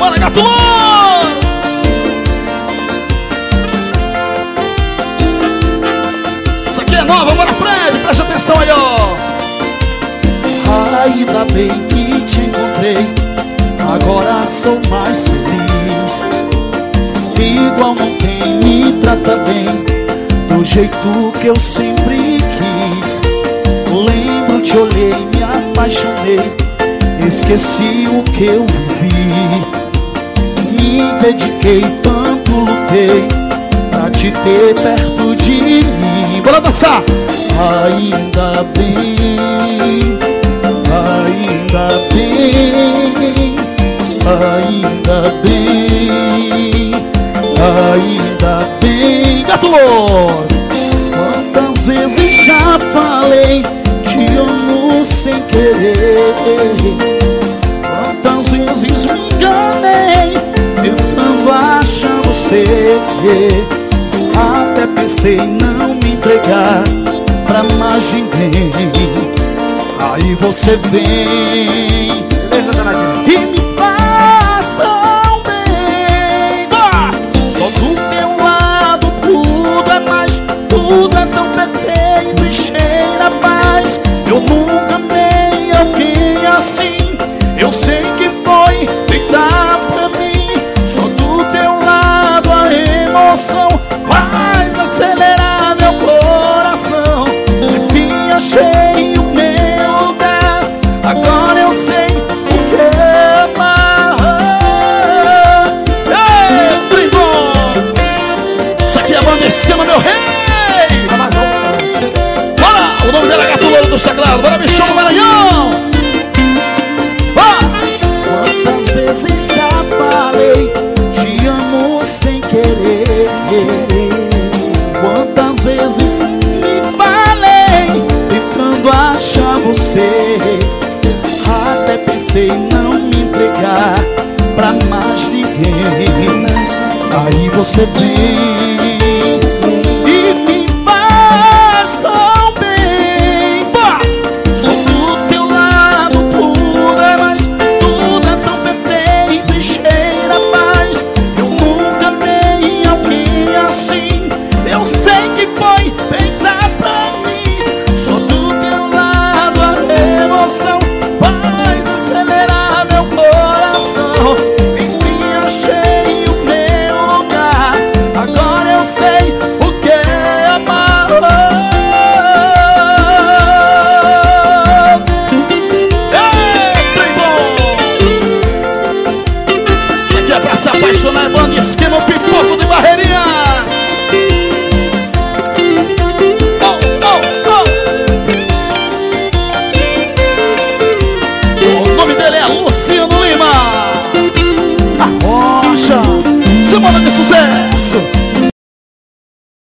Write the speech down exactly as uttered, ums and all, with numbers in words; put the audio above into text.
Bora, gato louro! Isso aqui é nova, bora, Fred, presta atenção aí, ó. Ainda bem que te encontrei, agora sou mais feliz. Igual não tem, me trata bem, do jeito que eu sempre quis. Lembro, te olhei, me apaixonei, esqueci o que eu vivi. Me dediquei, tanto lutei, pra te ter perto de mim. Bora dançar! Ainda bem, ainda bem, ainda bem, ainda bem. Gato louro! Quantas vezes já falei, te amo sem querer. Quantas vezes me enganei, tentando achar você. Até pensei em não me entregar pra mais ninguém. Aí você vem, beleza, danadinho? e me faz tão bem. Vá! Só do teu lado tudo é mais, tudo é tão perfeito e cheira a paz. Eu nunca amei alguém assim, eu sei que foi feita pra mim. Só do teu lado a emoção faz acelerar meu coração. Enfim achei o meu lugar, agora eu sei o que amar. Ei, Tribom! Isso aqui é a banda Esquema, meu rei! Bora! O nome dela é Gato Louro do Sagrado. Bora, bichão do Maranhão! Quantas vezes já falei, te amo sem querer. Quantas vezes me falei, tentando achar você. Até pensei em não me entregar pra mais ninguém. Aí você vem e me faz tão bem. Pá! Só do teu lado tudo é mais, tudo é tão perfeito e cheira a paz. Eu nunca amei alguém assim, eu sei que foi feita pra mim. Só do teu lado a emoção faz acelerar meu coração. Enfim achei o meu lugar, agora eu sei o que é amar. Ei, Tribom! Isso aqui é pra se apaixonar, banda Esquema, o pipoco de Barreirinhas! Oh, oh, oh. O nome dele é Luciano Lima! A rocha, Semana de sucesso!